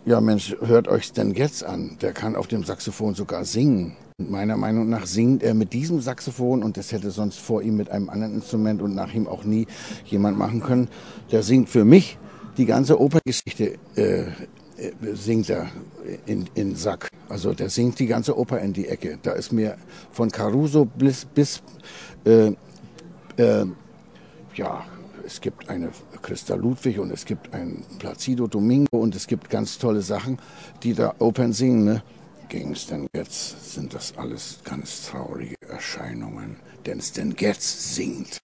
ja Mensch, hört euch Stan Getz an. Der kann auf dem Saxophon sogar singen. Und meiner Meinung nach singt er mit diesem Saxophon, und das hätte sonst vor ihm mit einem anderen Instrument und nach ihm auch nie jemand machen können. Der singt für mich die ganze Operngeschichte, singt er in Sack. Also der singt die ganze Oper in die Ecke. Da ist mir von Caruso bis ja, es gibt eine Christa Ludwig und es gibt einen Placido Domingo und es gibt ganz tolle Sachen, die da Opern singen. Ne? Gegen Stan Getz sind das alles ganz traurige Erscheinungen, denn Stan Getz singt.